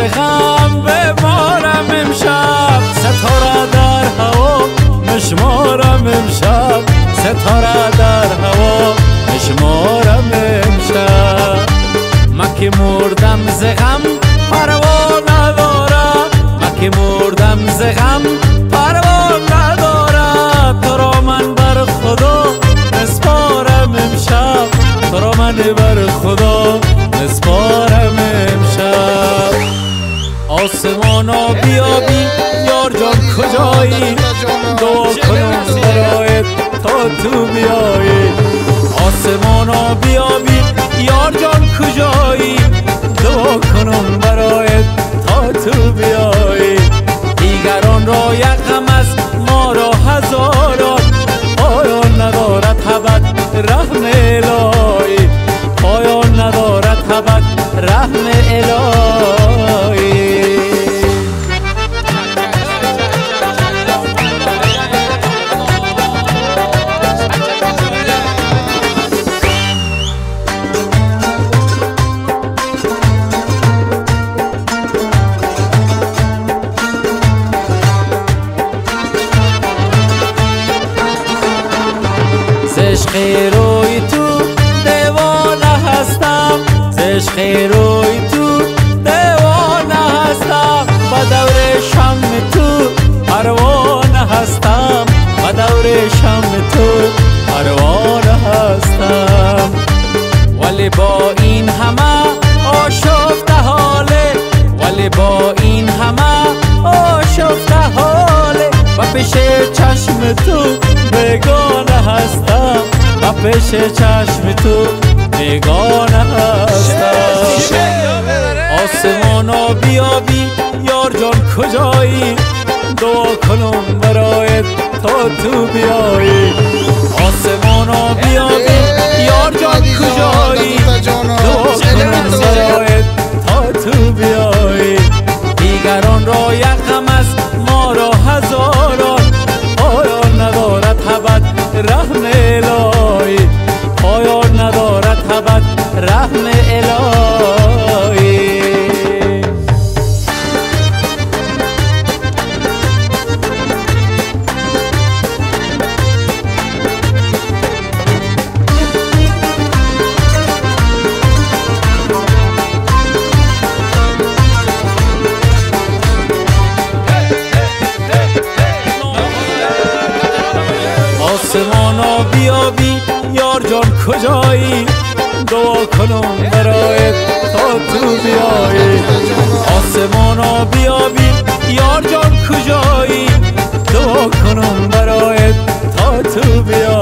غم ببارم امشب، ستاره در هوا مشمارم امشب، ستاره در هوا مشمارم امشب. من که مردم ز غم پروا ندارد، من که مردم ز غم پروا ندارد. تو را من بر خدا نسپارم امشب، تو را من بر خدا نسپارم امشب. آسمانا بیابی یار جان کجایی، دعا کنم برایت تا تو بیایی. آسمانا بیابی یار جان کجایی، دعا کنم برایت تا تو بیایی. دیگران را یک غم است ما را هزاران، پایان ندارد ابد رحم الهی، پایان ندارد ابد رحم الهی. عشق روی تو دیوانه هستم، عشق روی تو دیوانه هستم. با دور شم تو پروانه هستم، با دور شم تو پروانه هستم. ولی با این همه آشفته حاله، ولی با این همه آشفته حاله. و پیش چشم تو بیگانه هستم، و پیش چشم تو بیگانه هستم. آسمانا بیابی یار جان کجایی، دعا کنم برایت تا تو بیایی. آسمانا بیابی یار جان کجایی، دعا کنم برایت تا تو بیایی. دیگران را یک غم است ما را هزاران، پایان ندارد ابد رحم الهی، پایان ندارد ابد رحم الهی. آسمانا بیابی یار جان کجایی، دعا کنم برایت تا تو بیایی. آسمانا بیابی یار جان کجایی، دعا کنم برایت تا تو بیایی.